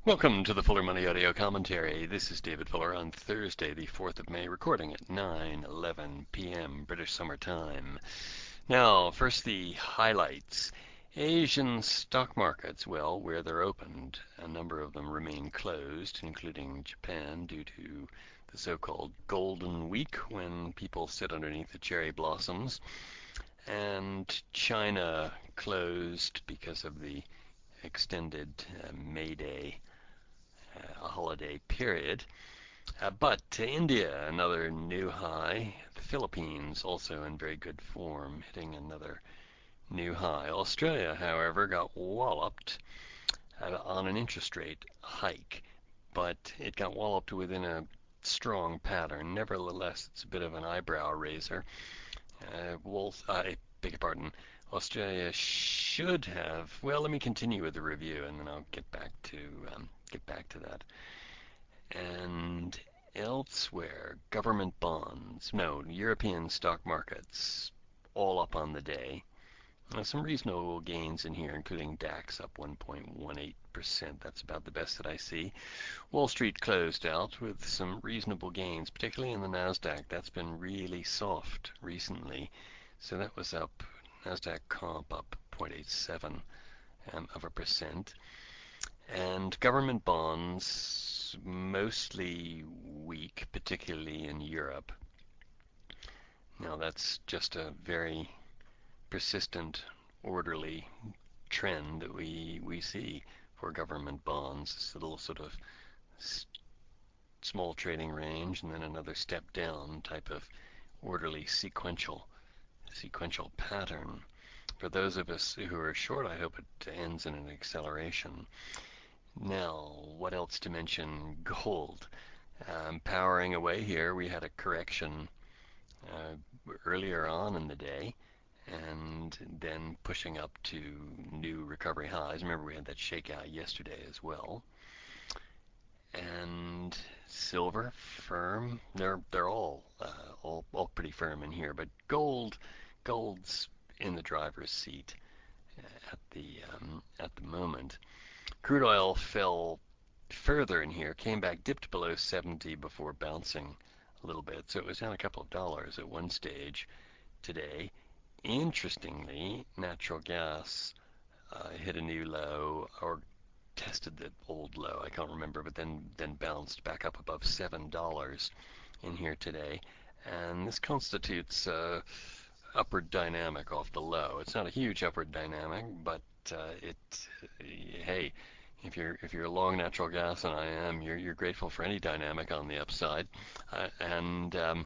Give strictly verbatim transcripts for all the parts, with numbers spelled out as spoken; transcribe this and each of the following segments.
Welcome to the Fuller Money Audio Commentary. This is David Fuller on Thursday, the fourth of May, recording at nine eleven p m British Summer Time. Now, first the highlights. Asian stock markets, well, where they're opened, a number of them remain closed, including Japan due to the so-called Golden Week when people sit underneath the cherry blossoms, and China closed because of the extended uh, May Day a holiday period. Uh, but to India, another new high. The Philippines also in very good form, hitting another new high. Australia, however, got walloped uh, on an interest rate hike, but it got walloped within a strong pattern. Nevertheless, it's a bit of an eyebrow raiser. Uh, Wall, I beg your pardon. Australia should have. Well, let me continue with the review, and then I'll get back to um, get back to that. And elsewhere, government bonds, no, European stock markets, all up on the day. Uh, some reasonable gains in here, including DAX up one point one eight percent. That's about the best that I see. Wall Street closed out with some reasonable gains, particularly in the NASDAQ. That's been really soft recently. So that was up, NASDAQ comp up zero point eight seven um, of a percent. And government bonds mostly weak, particularly in Europe. Now that's just a very persistent, orderly trend that we we see for government bonds. This little sort of small trading range and then another step down type of orderly sequential sequential pattern. For those of us who are short, I hope it ends in an acceleration. Now, what else to mention? Gold. Um, powering away here, we had a correction uh, earlier on in the day and then pushing up to new recovery highs. Remember, we had that shakeout yesterday as well. And silver, firm. They're they're all uh, all all pretty firm in here, but gold, gold's in the driver's seat at the um, at the moment. Crude oil fell further in here, came back, dipped below seventy before bouncing a little bit. So it was down a couple of dollars at one stage today. Interestingly, natural gas uh, hit a new low, or tested the old low, I can't remember, but then, then bounced back up above seven dollars in here today. And this constitutes uh, upward dynamic off the low. It's not a huge upward dynamic, but uh, it, hey, if you're if you're long natural gas, and I am, you're you're grateful for any dynamic on the upside. Uh, and um,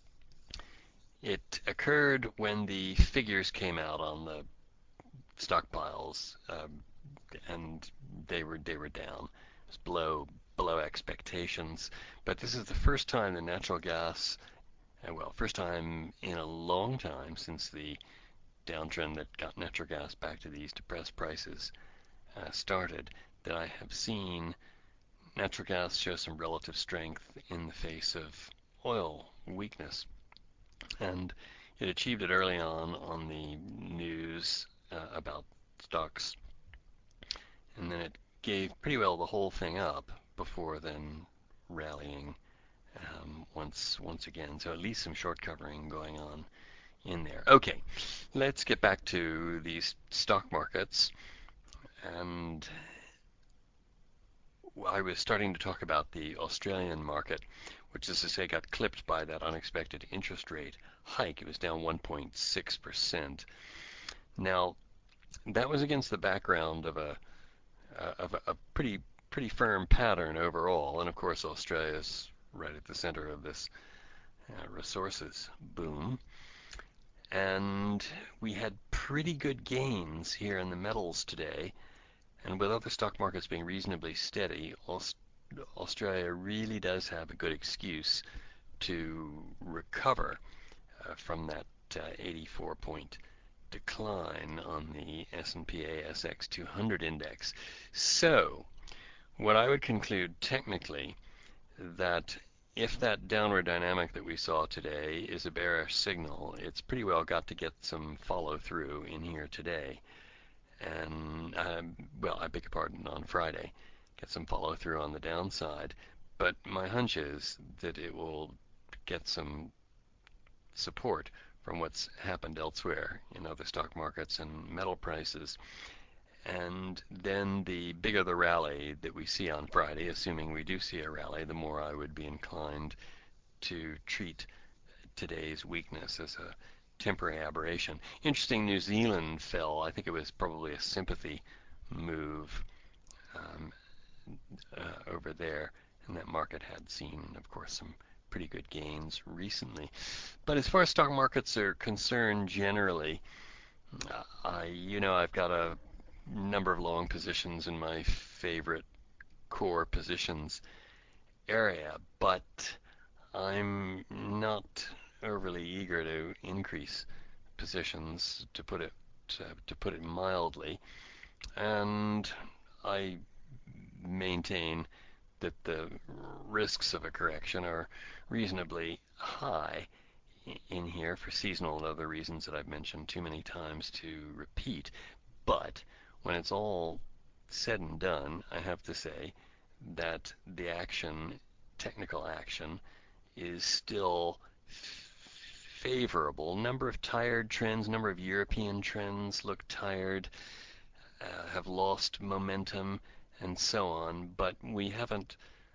it occurred when the figures came out on the stockpiles, um, and they were they were down. It was below below expectations. But this is the first time the natural gas, uh, well, first time in a long time since the downtrend that got natural gas back to these depressed prices uh, started, that I have seen natural gas show some relative strength in the face of oil weakness. And it achieved it early on on the news uh, about stocks, and then it gave pretty well the whole thing up before then rallying um, once once again. So at least some short covering going on in there. Okay, let's get back to these stock markets. And I was starting to talk about the Australian market, which is to say got clipped by that unexpected interest rate hike. It was down one point six percent. Now, that was against the background of a uh, of a, a pretty pretty firm pattern overall, and of course Australia's right at the center of this uh, resources boom. And we had pretty good gains here in the metals today, and with other stock markets being reasonably steady, Australia really does have a good excuse to recover uh, from that uh, eighty-four point decline on the S and P A S X two hundred index. So, what I would conclude technically, that if that downward dynamic that we saw today is a bearish signal, it's pretty well got to get some follow through in here today. And, um, well, I beg your pardon, on Friday. get some follow through on the downside. But my hunch is that it will get some support from what's happened elsewhere in other stock markets and metal prices. And then the bigger the rally that we see on Friday, assuming we do see a rally, the more I would be inclined to treat today's weakness as a temporary aberration. Interesting, New Zealand fell. I think it was probably a sympathy move um, uh, over there, and that market had seen, of course, some pretty good gains recently. But as far as stock markets are concerned generally, uh, I, you know, I've got a number of long positions in my favorite core positions area, but I'm not overly eager to increase positions, to put it to, to put it mildly, and I maintain that the risks of a correction are reasonably high in here for seasonal and other reasons that I've mentioned too many times to repeat. But when it's all said and done, I have to say that the action, technical action, is still favorable. Number of tired trends, number of European trends look tired, uh, have lost momentum, and so on. But we haven't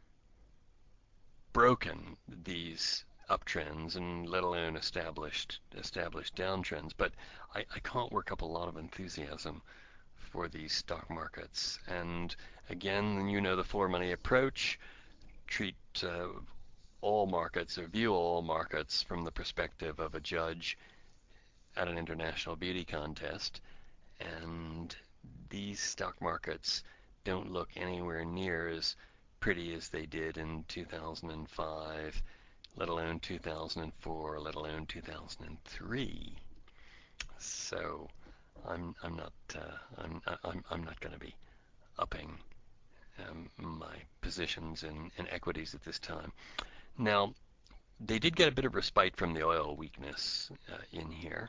broken these uptrends and let alone established established downtrends. But I, I can't work up a lot of enthusiasm for these stock markets. And again, you know the floor money approach. Treat uh, all markets or view all markets from the perspective of a judge at an international beauty contest. And these stock markets don't look anywhere near as pretty as they did in two thousand five, let alone two thousand four, let alone two thousand three. So I'm I'm not uh, I'm I'm I'm not going to be upping um, my positions in, in equities at this time. Now, they did get a bit of respite from the oil weakness uh, in here,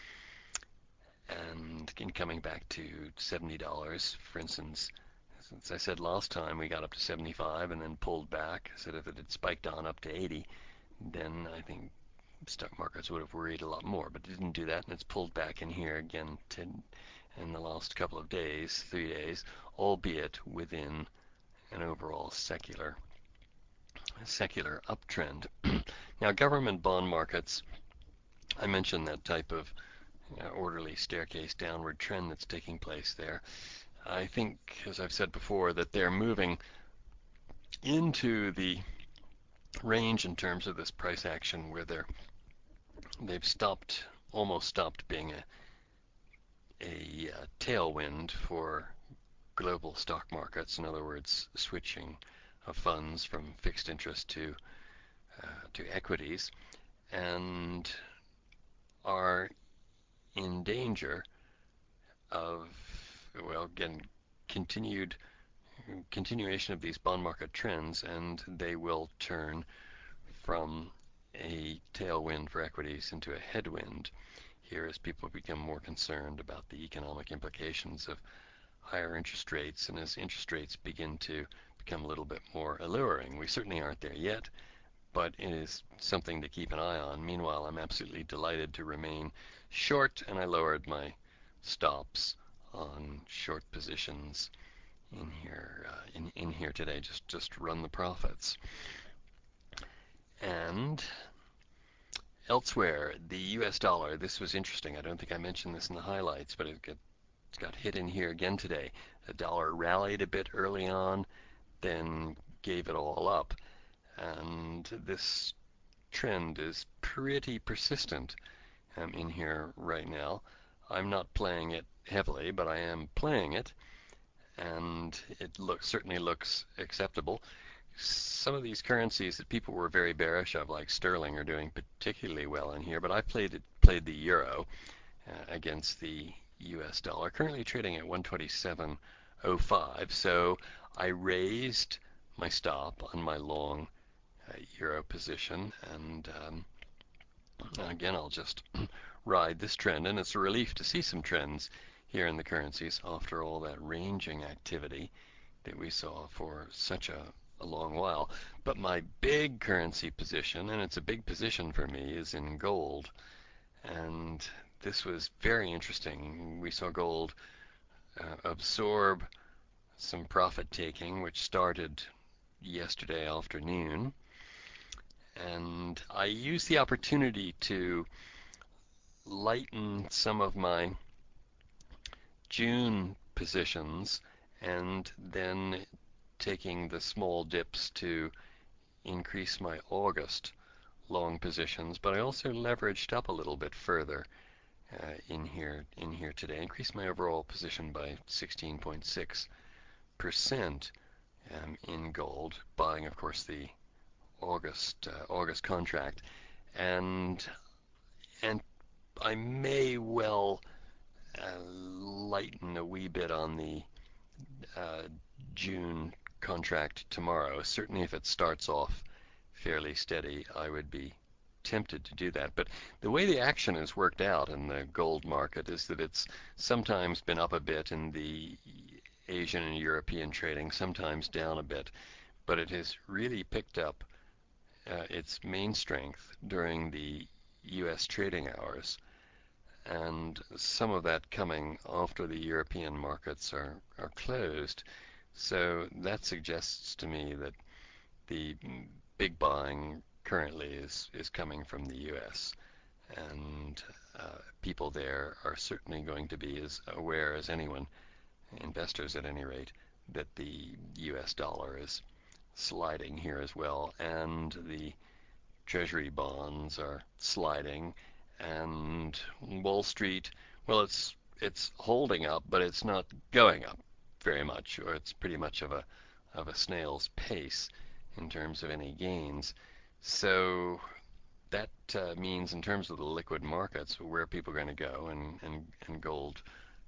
and in coming back to seventy dollars, for instance. As I said last time, we got up to seventy-five and then pulled back. I said if it had spiked on up to eighty, then I think stock markets would have worried a lot more, but it didn't do that, and it's pulled back in here again to, in the last couple of days, three days, albeit within an overall secular secular uptrend. Now, government bond markets, I mentioned that type of you know, orderly staircase downward trend that's taking place there. I think, as I've said before, that they're moving into the range in terms of this price action where they're they've stopped, almost stopped being a a uh, tailwind for global stock markets. In other words, switching of funds from fixed interest to uh, to equities, and are in danger of, well, again, continued continuation of these bond market trends, and they will turn from a tailwind for equities into a headwind here as people become more concerned about the economic implications of higher interest rates, and as interest rates begin to become a little bit more alluring. We certainly aren't there yet, but it is something to keep an eye on. Meanwhile, I'm absolutely delighted to remain short, and I lowered my stops on short positions in here uh, in, in here today, just just run the profits. And elsewhere, the U S dollar, this was interesting. I don't think I mentioned this in the highlights, but it got, it got hit in here again today. The dollar rallied a bit early on, then gave it all up. And this trend is pretty persistent um, in here right now. I'm not playing it heavily, but I am playing it, and it looks certainly looks acceptable. Some of these currencies that people were very bearish of, like sterling, are doing particularly well in here, but I played it, played the euro uh, against the U S dollar, currently trading at one twenty-seven oh five. So I raised my stop on my long uh, euro position, and um, again, I'll just ride this trend, and it's a relief to see some trends here in the currencies after all that ranging activity that we saw for such a, a long while. But my big currency position, and it's a big position for me, is in gold. And this was very interesting. We saw gold uh, absorb some profit taking, which started yesterday afternoon. And I used the opportunity to lighten some of my June positions and then taking the small dips to increase my August long positions, but I also leveraged up a little bit further uh, in here in here today, increased my overall position by sixteen point six percent um, in gold, buying of course the August uh, August contract, and and I may well uh, lighten a wee bit on the uh, June contract tomorrow. Certainly, if it starts off fairly steady, I would be tempted to do that. But the way the action has worked out in the gold market is that it's sometimes been up a bit in the Asian and European trading, sometimes down a bit, but it has really picked up uh, its main strength during the U S trading hours, and some of that coming after the European markets are, are closed. So that suggests to me that the big buying currently is, is coming from the U S, and uh, people there are certainly going to be as aware as anyone, investors at any rate, that the U S dollar is sliding here as well, and the Treasury bonds are sliding, and Wall Street, well, it's it's holding up, but it's not going up very much, or it's pretty much of a of a snail's pace in terms of any gains. So that uh, means, in terms of the liquid markets, where people are going to go, and and, and gold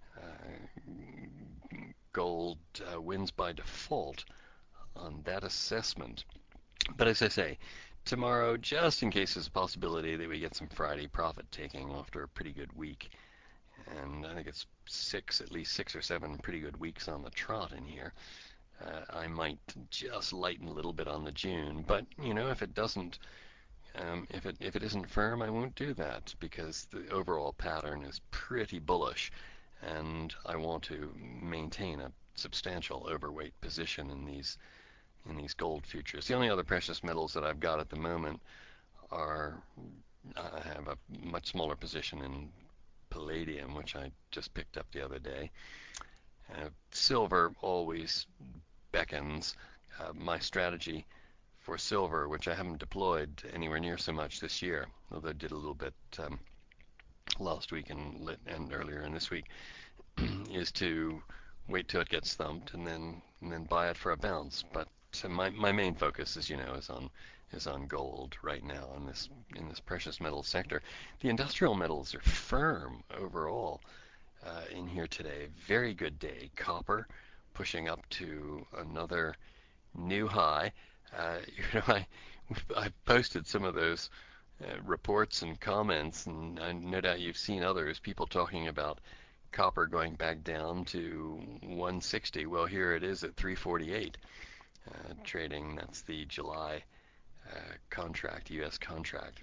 uh, gold uh, wins by default on that assessment. But as I say, tomorrow, just in case there's a possibility that we get some Friday profit taking after a pretty good week, and I think it's six, at least six or seven pretty good weeks on the trot in here, uh, I might just lighten a little bit on the June. But you know, if it doesn't, um, if it if it isn't firm, I won't do that, because the overall pattern is pretty bullish, and I want to maintain a substantial overweight position in these in these gold futures. The only other precious metals that I've got at the moment are, I have a much smaller position in palladium, which I just picked up the other day. Uh, silver always beckons. Uh, my strategy for silver, which I haven't deployed anywhere near so much this year, although I did a little bit um, last week and, and earlier in this week, is to wait till it gets thumped and then and then buy it for a bounce. But so my, my main focus, as you know, is on is on gold right now in this in this precious metal sector. The industrial metals are firm overall uh, in here today. Very good day. Copper pushing up to another new high. Uh, you know, I I posted some of those uh, reports and comments, and I no doubt you've seen others. People talking about copper going back down to one sixty. Well, here it is at three forty-eight uh, trading. That's the July uh, contract, U S contract.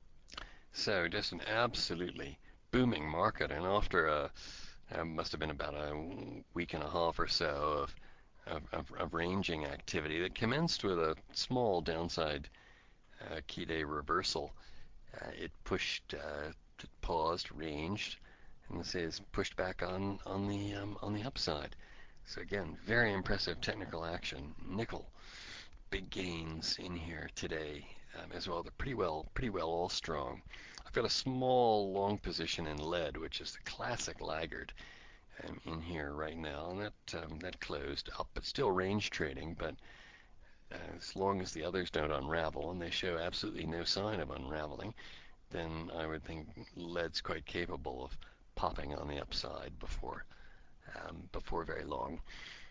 So just an absolutely booming market. And after a, uh, must have been about a week and a half or so of of, of, of ranging activity that commenced with a small downside uh, key day reversal. Uh, it pushed, uh, it paused, ranged, and this is pushed back on on the um, on the upside. So again, very impressive technical action. Nickel, big gains in here today um, as well. They're pretty well pretty well all strong. I've got a small long position in lead, which is the classic laggard um, in here right now, and that um, that closed up, but still range trading. But uh, as long as the others don't unravel, and they show absolutely no sign of unraveling, then I would think lead's quite capable of popping on the upside before um, before very long.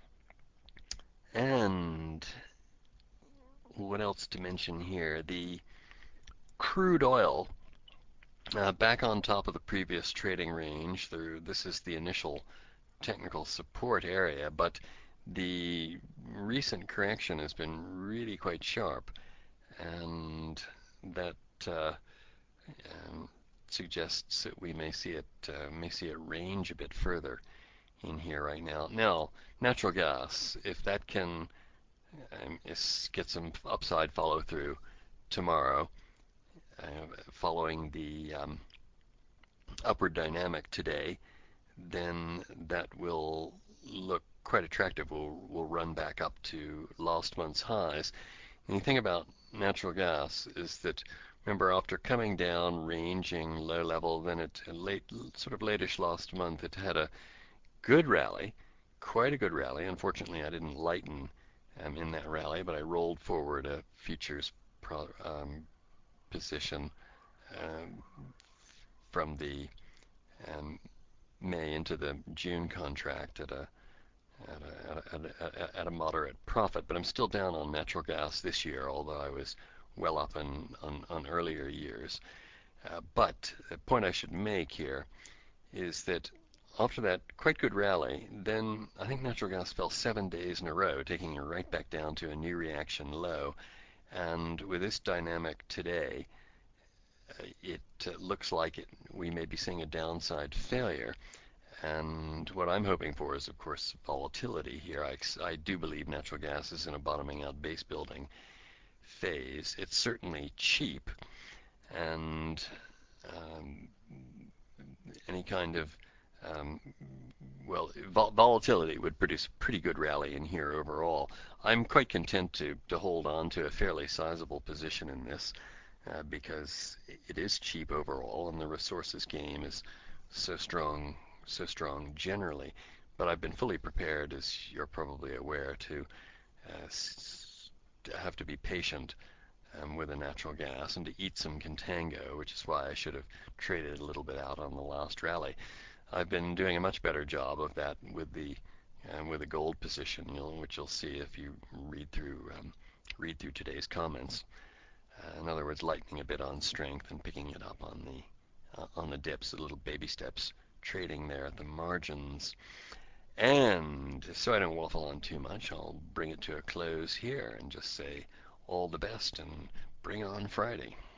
And what else to mention here? The crude oil uh, back on top of the previous trading range. There, this is the initial technical support area, but the recent correction has been really quite sharp, and that uh, um, suggests that we may see it uh, may see it range a bit further in here right now. Now, natural gas, if that can um, get some upside follow through tomorrow, uh, following the um, upward dynamic today, then that will look quite attractive. We'll, we'll run back up to last month's highs. And the thing about natural gas is that, remember, after coming down, ranging low level, then it late, sort of latish last month, it had a good rally, quite a good rally. Unfortunately, I didn't lighten um, in that rally, but I rolled forward a futures pro, um, position um, from the um, May into the June contract at a at a, at a, at a moderate profit. But I'm still down on natural gas this year, although I was well up in, on, on earlier years. Uh, but the point I should make here is that after that quite good rally, then I think natural gas fell seven days in a row, taking it right back down to a new reaction low. And with this dynamic today, uh, it uh, looks like it, we may be seeing a downside failure. And what I'm hoping for is, of course, volatility here. I, I do believe natural gas is in a bottoming out base building phase. It's certainly cheap, and um, any kind of um, well, vol- volatility would produce a pretty good rally in here overall. I'm quite content to, to hold on to a fairly sizable position in this uh, because it is cheap overall, and the resources game is so strong, so strong generally. But I've been fully prepared, as you're probably aware, to, uh, s- to have to be patient um, with a natural gas and to eat some contango, which is why I should have traded a little bit out on the last rally. I've been doing a much better job of that with the um, with the gold position, you know, which you'll see if you read through um, read through today's comments. Uh, in other words, lightening a bit on strength and picking it up on the uh, on the dips, the little baby steps, trading there at the margins. And so I don't waffle on too much, I'll bring it to a close here and just say all the best and bring on Friday.